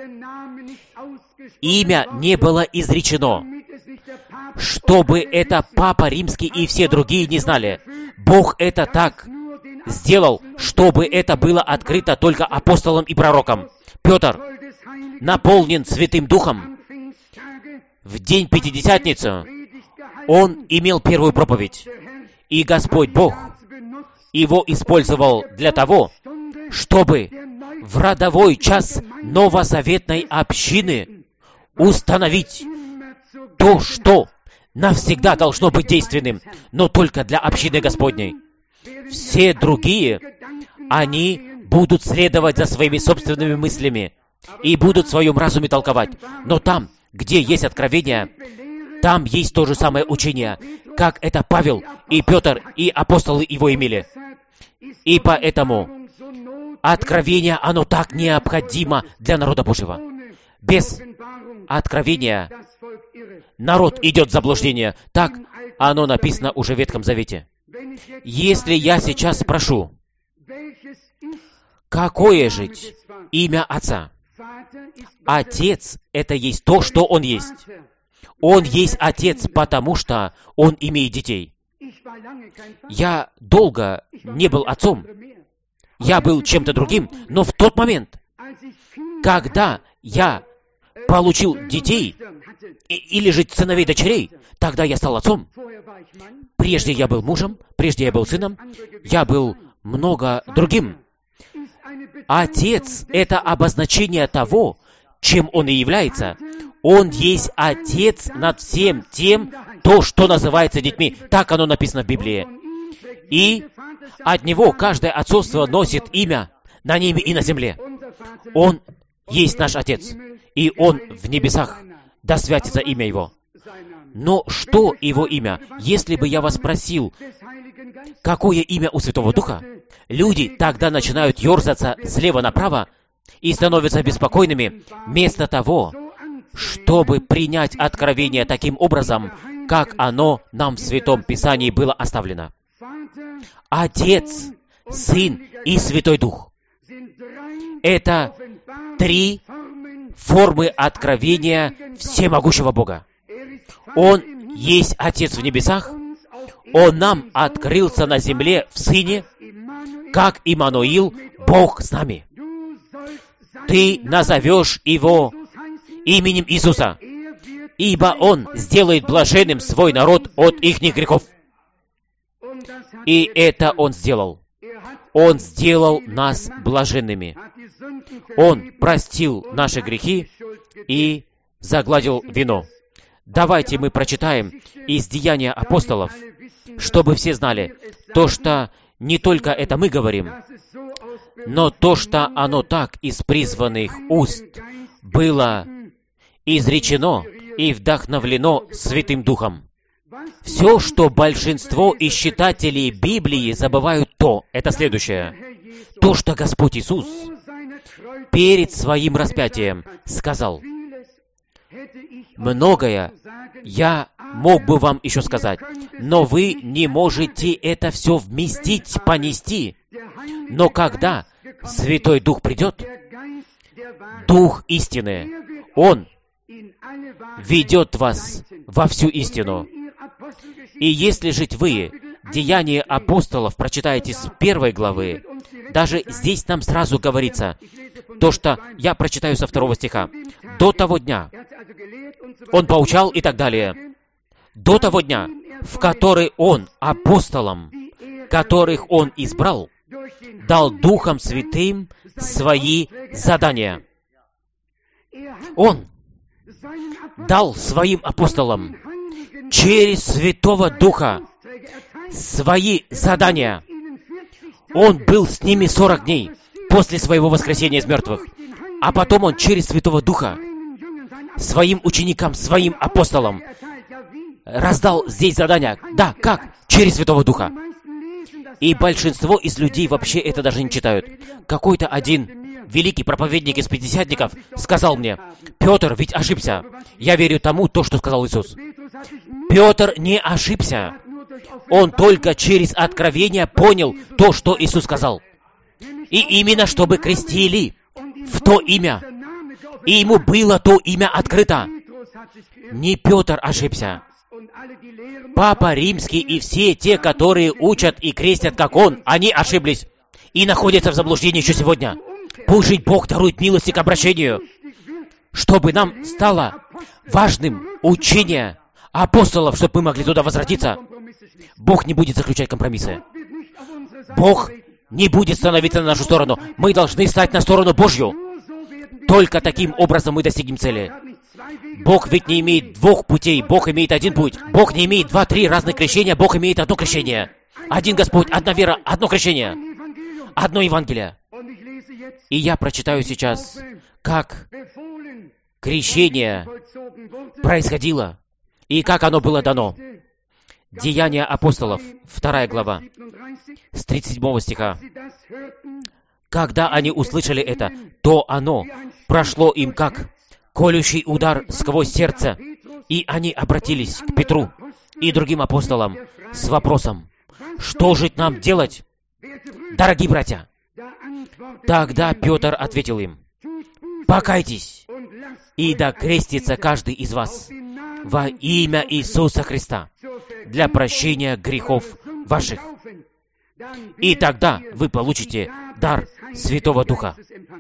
имя не было изречено, чтобы это Папа Римский и все другие не знали. Бог это так сделал, чтобы это было открыто только апостолам и пророкам. Петр, наполнен Святым Духом, в день Пятидесятницы он имел первую проповедь, и Господь Бог его использовал для того, чтобы в родовой час новозаветной общины установить то, что навсегда должно быть действенным, но только для общины Господней. Все другие, они будут следовать за своими собственными мыслями и будут в своем разуме толковать. Но там, где есть откровение, там есть то же самое учение, как это Павел и Петр и апостолы его имели. И поэтому откровение, оно так необходимо для народа Божьего. Без откровения народ идет в заблуждение. Так оно написано уже в Ветхом Завете. Если я сейчас спрошу, какое же имя Отца? Отец — это есть то, что Он есть. Он есть Отец, потому что Он имеет детей. Я долго не был отцом. Я был чем-то другим, но в тот момент, когда я получил детей, или же сыновей, дочерей, тогда я стал отцом. Прежде я был мужем, прежде я был сыном, я был много другим. Отец — это обозначение того, чем Он и является. Он есть Отец над всем тем, то, что называется детьми. Так оно написано в Библии. И от Него каждое отцовство носит имя на небе и на земле. Он есть наш Отец, и Он в небесах. Да святится имя Его. Но что Его имя? Если бы я вас спросил, какое имя у Святого Духа, люди тогда начинают ерзаться слева направо и становятся беспокойными, вместо того, чтобы принять откровение таким образом, как оно нам в Святом Писании было оставлено. Отец, Сын и Святой Дух — это три формы откровения всемогущего Бога. Он есть Отец в небесах, Он нам открылся на земле в Сыне, как Иммануил, Бог с нами. Ты назовешь Его именем Иисуса, ибо Он сделает блаженным свой народ от ихних грехов. И это Он сделал. Он сделал нас блаженными. Он простил наши грехи и загладил вину. Давайте мы прочитаем из Деяния апостолов, чтобы все знали, то, что не только это мы говорим, но то, что оно так из призванных уст было изречено и вдохновлено Святым Духом. Все, что большинство из читателей Библии забывают, это следующее. То, что Господь Иисус перед Своим распятием сказал: «Многое я мог бы вам еще сказать, но вы не можете это все вместить, понести. Но когда Святой Дух придет, Дух истины, Он ведет вас во всю истину». И если же вы Деяния апостолов прочитаете с 1 главы, даже здесь нам сразу говорится, то, что я прочитаю со 2 стиха. До того дня Он поучал и так далее. До того дня, в который Он апостолам, которых Он избрал, дал Духом Святым свои задания. Он дал своим апостолам через Святого Духа свои задания. Он был с ними 40 дней после своего воскресения из мертвых. А потом Он через Святого Духа своим ученикам, своим апостолам раздал здесь задания. Да, как? Через Святого Духа. И большинство из людей вообще это даже не читают. Какой-то один великий проповедник из пятидесятников сказал мне: «Петр ведь ошибся. Я верю тому, то, что сказал Иисус». Петр не ошибся. Он только через откровение понял то, что Иисус сказал. И именно чтобы крестили в то имя. И ему было то имя открыто. Не Петр ошибся. Папа Римский и все те, которые учат и крестят, как он, они ошиблись и находятся в заблуждении еще сегодня. Пусть Бог дарует милости к обращению, чтобы нам стало важным учение апостолов, чтобы мы могли туда возвратиться. Бог не будет заключать компромиссы. Бог не будет становиться на нашу сторону. Мы должны стать на сторону Божью. Только таким образом мы достигнем цели. Бог ведь не имеет двух путей, Бог имеет один путь. Бог не имеет 2-3 разных крещения, Бог имеет одно крещение. Один Господь, одна вера, одно крещение. Одно Евангелие. И я прочитаю сейчас, как крещение происходило и как оно было дано. Деяния апостолов, 2 глава, с 37 стиха. Когда они услышали это, то оно прошло им как колющий удар сквозь сердце, и они обратились к Петру и другим апостолам с вопросом: «Что же нам делать, дорогие братья?» Тогда Петр ответил им: «Покайтесь, и да крестится каждый из вас во имя Иисуса Христа для прощения грехов ваших. И тогда вы получите дар Святого Духа».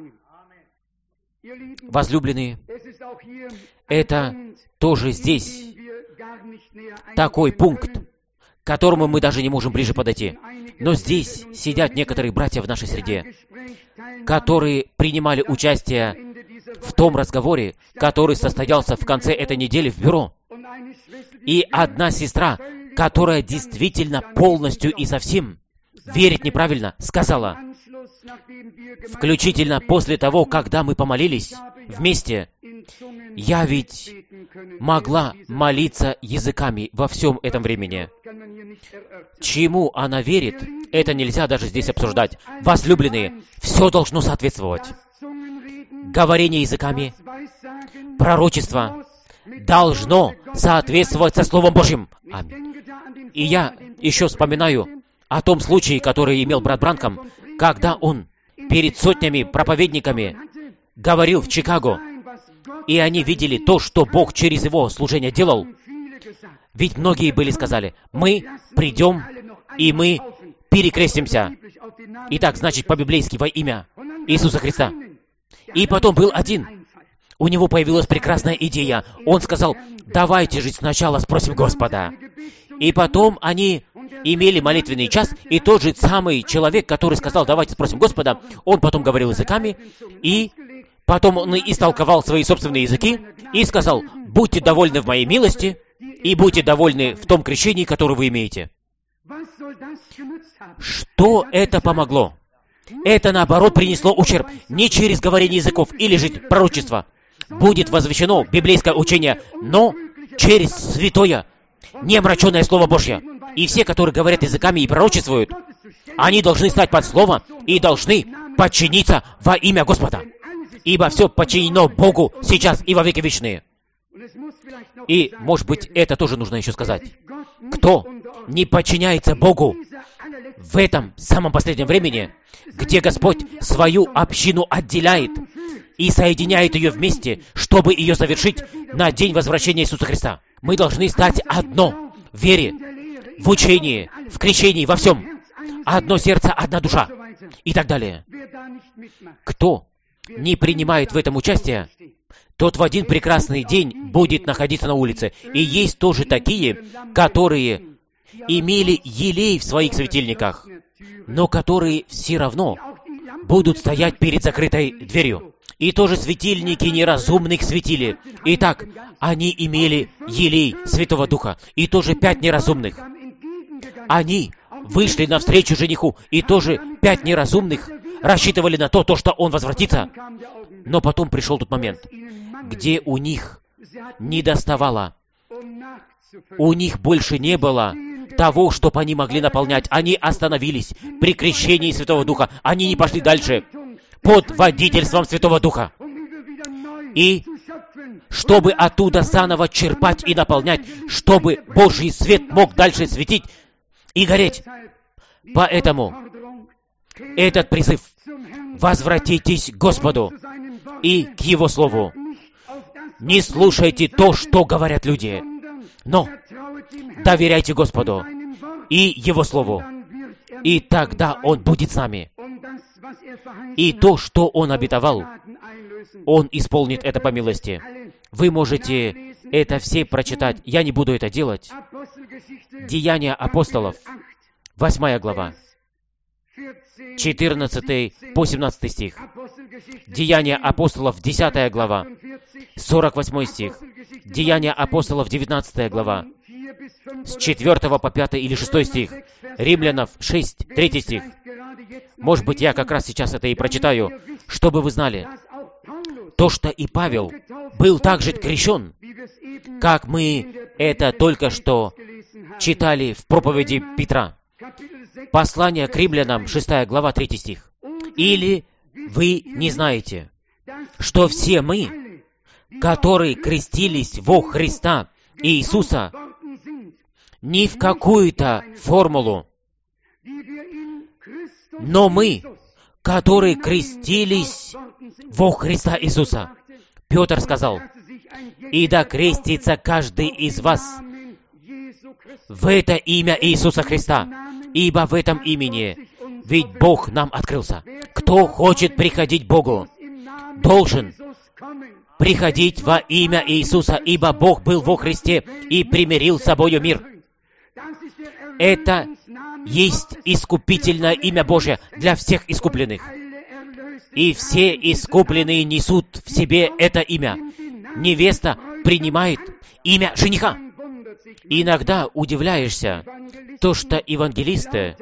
Возлюбленные, это тоже здесь такой пункт, к которому мы даже не можем ближе подойти. Но здесь сидят некоторые братья в нашей среде, которые принимали участие в том разговоре, который состоялся в конце этой недели в бюро. И одна сестра, которая действительно полностью и совсем верит неправильно, сказала, включительно после того, когда мы помолились вместе: «Я ведь могла молиться языками во всем этом времени». Чему она верит, это нельзя даже здесь обсуждать. Возлюбленные, все должно соответствовать. Говорение языками, пророчество должно соответствовать со Словом Божьим. Аминь. И я еще вспоминаю о том случае, который имел брат Бранхам, когда он перед сотнями проповедниками говорил в Чикаго, и они видели то, что Бог через его служение делал. Ведь многие сказали: «Мы придем, и мы перекрестимся». Итак, значит, по-библейски во имя Иисуса Христа. И потом был один. У него появилась прекрасная идея. Он сказал: «Давайте же сначала спросим Господа». И потом они имели молитвенный час, и тот же самый человек, который сказал: «Давайте спросим Господа», он потом говорил языками, и потом он истолковал свои собственные языки, и сказал: «Будьте довольны в моей милости, и будьте довольны в том крещении, которое вы имеете». Что это помогло? Это, наоборот, принесло ущерб. Не через говорение языков или же пророчество будет возвещено библейское учение, но через святое, неомраченное Слово Божье. И все, которые говорят языками и пророчествуют, они должны стать под Слово и должны подчиниться во имя Господа. Ибо все подчинено Богу сейчас и во веки вечные. И, может быть, это тоже нужно еще сказать. Кто не подчиняется Богу в этом самом последнем времени, где Господь свою общину отделяет и соединяет ее вместе, чтобы ее завершить на день возвращения Иисуса Христа. Мы должны стать одно в вере, в учении, в крещении, во всем. Одно сердце, одна душа и так далее. Кто не принимает в этом участие, тот в один прекрасный день будет находиться на улице. И есть тоже такие, которые имели елей в своих светильниках, но которые все равно будут стоять перед закрытой дверью. И тоже светильники неразумных светили. Итак, они имели елей Святого Духа. И тоже 5 неразумных. Они вышли навстречу жениху. И тоже 5 неразумных рассчитывали на то, что он возвратится. Но потом пришел тот момент, где у них недоставало. У них больше не было того, чтобы они могли наполнять. Они остановились при крещении Святого Духа. Они не пошли дальше под водительством Святого Духа. И чтобы оттуда заново черпать и наполнять, чтобы Божий свет мог дальше светить и гореть. Поэтому этот призыв: возвратитесь к Господу и к Его Слову. Не слушайте то, что говорят люди, но доверяйте Господу и Его Слову. И тогда Он будет с нами. И то, что Он обетовал, Он исполнит это по милости. Вы можете это все прочитать. Я не буду это делать. Деяния апостолов, 8 глава, 14 по 17 стих. Деяния апостолов, 10 глава, 48 стих. Деяния апостолов, 19 глава, с 4 по 5 или 6 стих. Римлянов 6, 3 стих. Может быть, я как раз сейчас это и прочитаю, чтобы вы знали, то, что и Павел был также крещен, как мы это только что читали в проповеди Петра. Послание к римлянам, 6 глава, 3 стих. «Или вы не знаете, что все мы, которые крестились во Христа Иисуса, не в какую-то формулу, но мы, которые крестились во Христа Иисуса». Петр сказал: «И да крестится каждый из вас в это имя Иисуса Христа, ибо в этом имени ведь Бог нам открылся. Кто хочет приходить к Богу, должен приходить во имя Иисуса, ибо Бог был во Христе и примирил с собою мир». Это есть искупительное имя Божье для всех искупленных. И все искупленные несут в себе это имя. Невеста принимает имя жениха. Иногда удивляешься, то, что евангелисты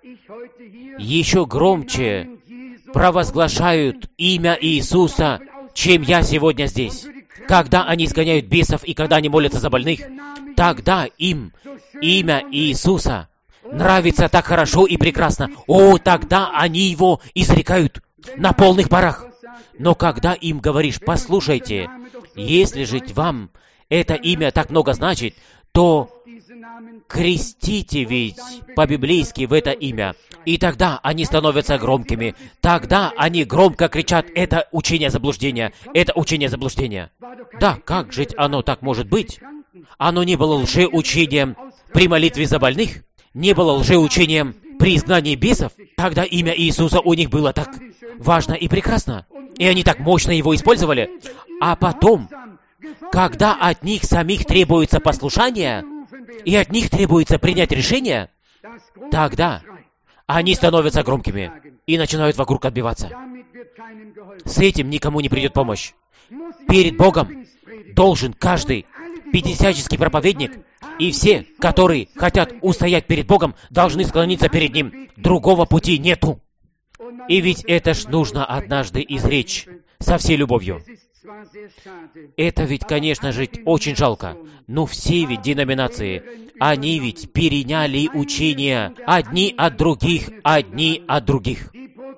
еще громче провозглашают имя Иисуса, чем я сегодня здесь. Когда они изгоняют бесов и когда они молятся за больных, тогда им имя Иисуса нравится так хорошо и прекрасно. О, тогда они его изрекают на полных парах. Но когда им говоришь: послушайте, если же вам это имя так много значит, то крестите ведь по-библейски в это имя. И тогда они становятся громкими. Тогда они громко кричат: это учение заблуждения, это учение заблуждения. Да, как же оно так может быть? Оно не было лжеучением при молитве за больных, не было лжеучением при изгнании бесов. Тогда имя Иисуса у них было так важно и прекрасно. И они так мощно его использовали. А потом, когда от них самих требуется послушание, и от них требуется принять решение, тогда они становятся громкими и начинают вокруг отбиваться. С этим никому не придет помощь. Перед Богом должен каждый пятидесятнический проповедник, и все, которые хотят устоять перед Богом, должны склониться перед Ним. Другого пути нету. И ведь это ж нужно однажды изречь со всей любовью. Это ведь, конечно же, очень жалко. Но все ведь деноминации, они ведь переняли учения одни от других, одни от других.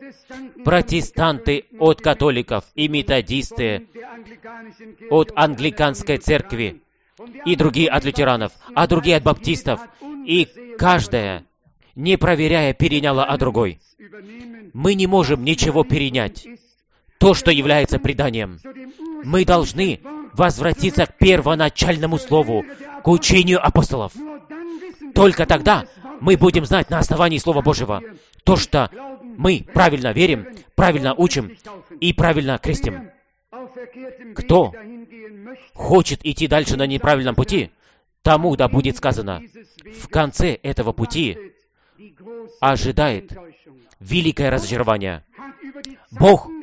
Протестанты от католиков и методисты от англиканской церкви, и другие от лютеранов, а другие от баптистов. И каждая, не проверяя, переняла от другой. Мы не можем ничего перенять. То, что является преданием. Мы должны возвратиться к первоначальному слову, к учению апостолов. Только тогда мы будем знать на основании Слова Божьего то, что мы правильно верим, правильно учим и правильно крестим. Кто хочет идти дальше на неправильном пути, тому да будет сказано: в конце этого пути ожидает великое разочарование. Бог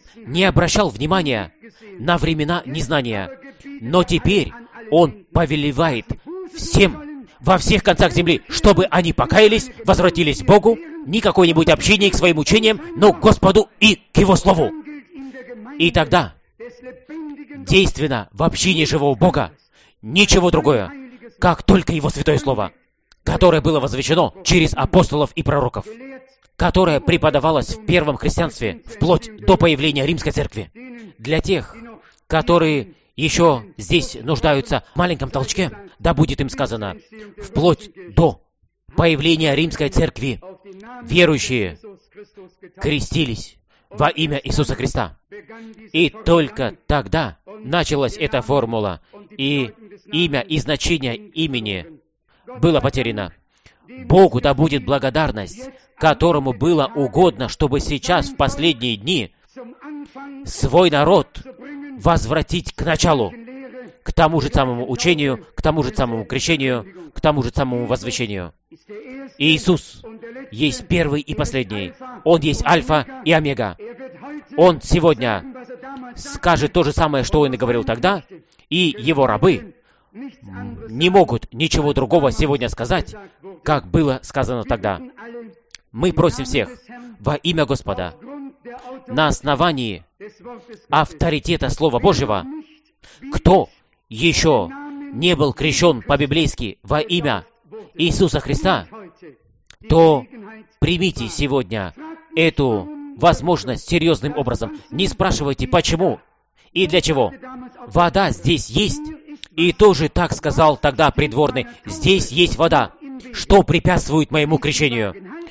не обращал внимания на времена незнания, но теперь Он повелевает всем во всех концах земли, чтобы они покаялись, возвратились к Богу, не какое-нибудь общение к своим учениям, но к Господу и к Его Слову. И тогда действенно в общине живого Бога ничего другое, как только Его Святое Слово, которое было возвещено через апостолов и пророков, которое преподавалось в первом христианстве вплоть до появления Римской Церкви. Для тех, которые еще здесь нуждаются в маленьком толчке, да будет им сказано, вплоть до появления Римской Церкви верующие крестились во имя Иисуса Христа. И только тогда началась эта формула, и имя и значение имени было потеряно. Богу да будет благодарность, которому было угодно, чтобы сейчас, в последние дни, свой народ возвратить к началу, к тому же самому учению, к тому же самому крещению, к тому же самому возвещению. Иисус есть первый и последний. Он есть Альфа и Омега. Он сегодня скажет то же самое, что Он и говорил тогда, и Его рабы не могут ничего другого сегодня сказать, как было сказано тогда. Мы просим всех во имя Господа, на основании авторитета Слова Божьего, кто еще не был крещен по-библейски во имя Иисуса Христа, то примите сегодня эту возможность серьезным образом. Не спрашивайте, почему и для чего. Вода здесь есть. И тоже так сказал тогда придворный: здесь есть вода. Что препятствует моему крещению?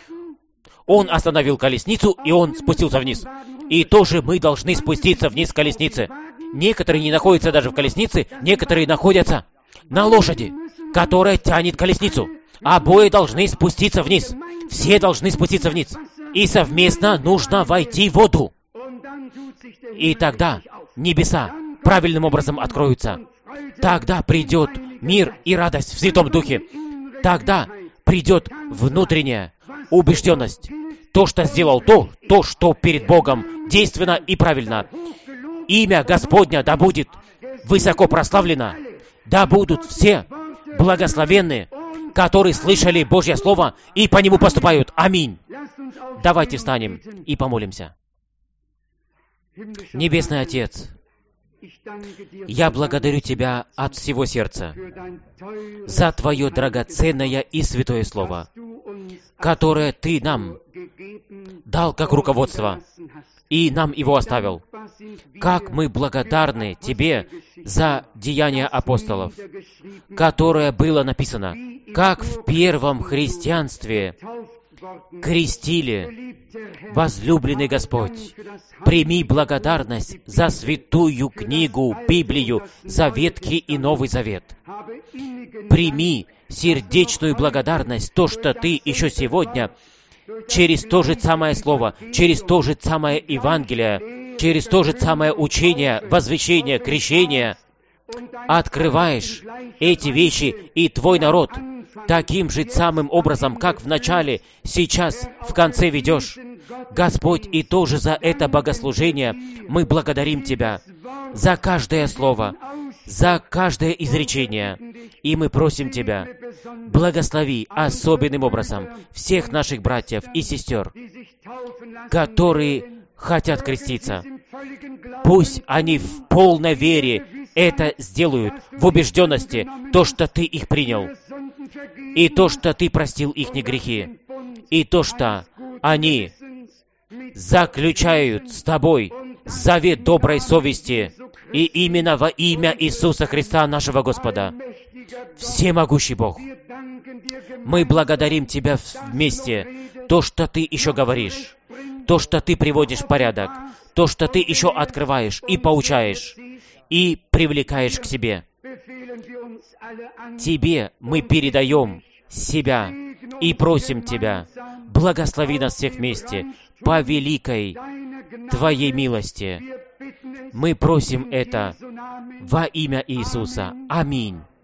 Он остановил колесницу, и он спустился вниз. И тоже мы должны спуститься вниз с колесницы. Некоторые не находятся даже в колеснице, некоторые находятся на лошади, которая тянет колесницу. Обои должны спуститься вниз. Все должны спуститься вниз. И совместно нужно войти в воду. И тогда небеса правильным образом откроются. Тогда придет мир и радость в Святом Духе. Тогда придет внутренняя убежденность. То, что сделал то, что перед Богом действенно и правильно. Имя Господня да будет высоко прославлено. Да будут все благословенны, которые слышали Божье Слово и по нему поступают. Аминь. Давайте встанем и помолимся. Небесный Отец, я благодарю Тебя от всего сердца за Твое драгоценное и святое Слово, которое Ты нам дал как руководство, и нам его оставил. Как мы благодарны Тебе за деяния апостолов, которое было написано, как в первом христианстве крестили возлюбленный Господь. Прими благодарность за святую книгу, Библию, за Ветхий и Новый Завет. Прими сердечную благодарность, то, что Ты еще сегодня через то же самое Слово, через то же самое Евангелие, через то же самое учение, возвещение, крещение, открываешь эти вещи, и Твой народ таким же самым образом, как в начале, сейчас, в конце ведешь. Господь, и тоже за это богослужение мы благодарим Тебя за каждое слово, за каждое изречение. И мы просим Тебя, благослови особенным образом всех наших братьев и сестер, которые хотят креститься. Пусть они в полной вере это сделают, в убежденности, то, что Ты их принял, и то, что Ты простил их грехи, и то, что они заключают с Тобой завет доброй совести, и именно во имя Иисуса Христа, нашего Господа. Всемогущий Бог, мы благодарим Тебя вместе, то, что Ты еще говоришь, то, что Ты приводишь в порядок, то, что Ты еще открываешь и поучаешь, и привлекаешь к себе. Тебе мы передаем себя и просим Тебя, благослови нас всех вместе по великой Твоей милости. Мы просим это во имя Иисуса. Аминь.